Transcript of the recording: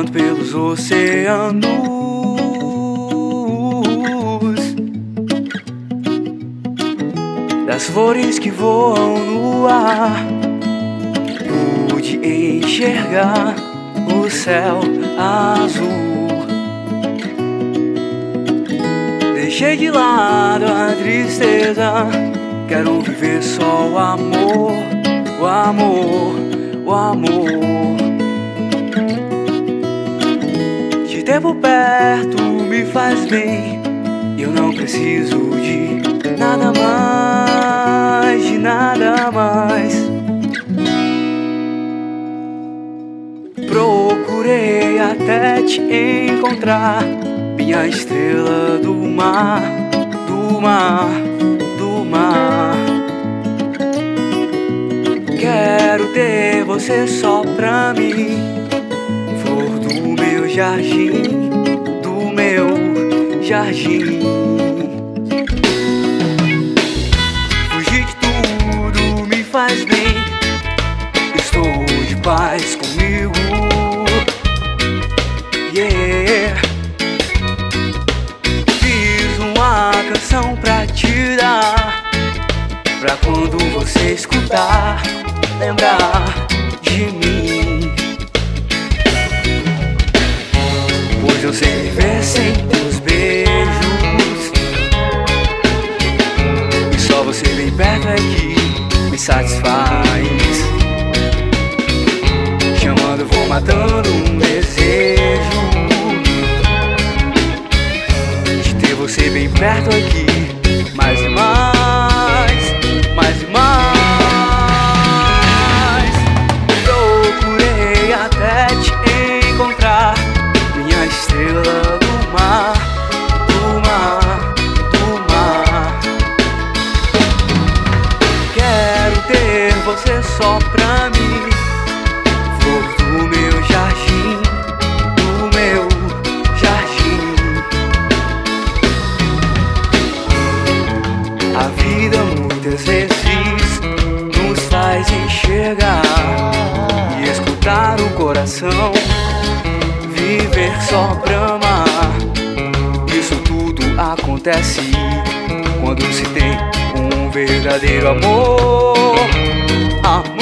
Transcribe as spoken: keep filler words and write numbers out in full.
navegando pelos oceanos, das flores que voam no ar, pude enxergar o céu azul. Deixei de lado a tristeza, quero viver só o amor, o amor, o amor. Te ter por perto me faz bem, eu não preciso de nada mais, de nada mais. Procurei até te encontrar, minha estrela do mar, do mar, do mar. Quero ter você só pra mim, flor do meu jardim, do meu jardim. Fugir de tudo me faz bem, estou de paz comigo. Yeah. Fiz uma canção pra te dar, pra quando você escutar, lembrar de mim. Pois eu sei viver sem teus beijos, e só você bem perto é que me satisfaz. Chamando, vou matando um desejo de ter você bem perto aqui, mais e mais, mais e mais. Procurei até te encontrar, minha estrela do mar, do mar, do mar. Quero ter você só pra mim, flor do meu jardim, do meu jardim. A vida muitas vezes nos faz enxergar e escutar o coração, viver só pra amar. Isso tudo acontece quando se tem um verdadeiro amor. Ah.